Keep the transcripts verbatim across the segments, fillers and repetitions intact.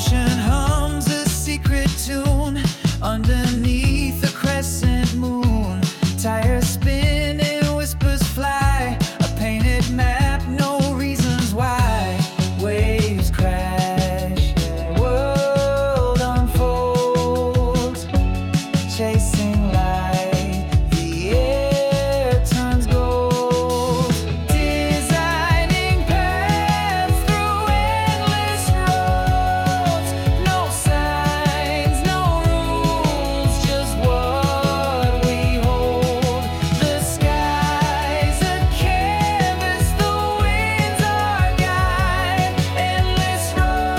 ocean hums a secret tune underneath a crescent moon. Tires spin and whispers fly, a painted map, no reasons why. Waves crash, world unfolds, chasing light, the air turns gold. Designing paths through endless roads, no signs, no rules, just what we hold. The sky's a canvas, the winds our guide, endless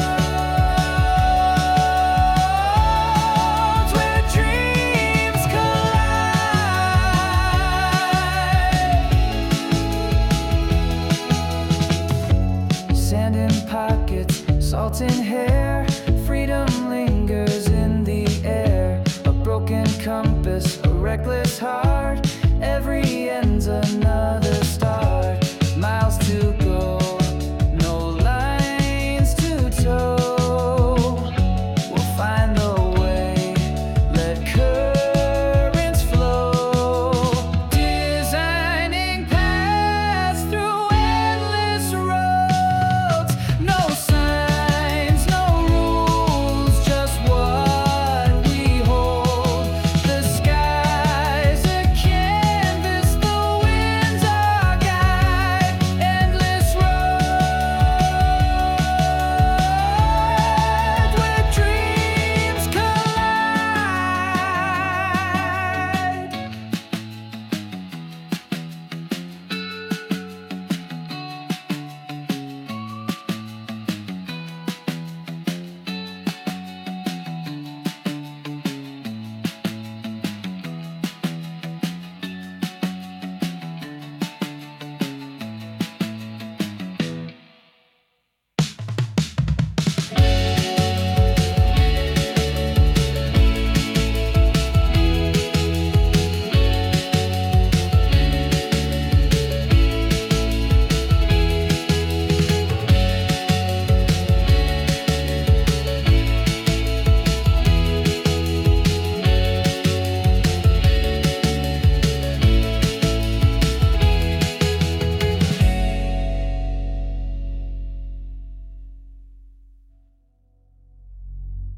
roads where dreams collide. Sand in pockets, salt in hair, freedom lingers in the air. A broken compass, a reckless heart, every end's a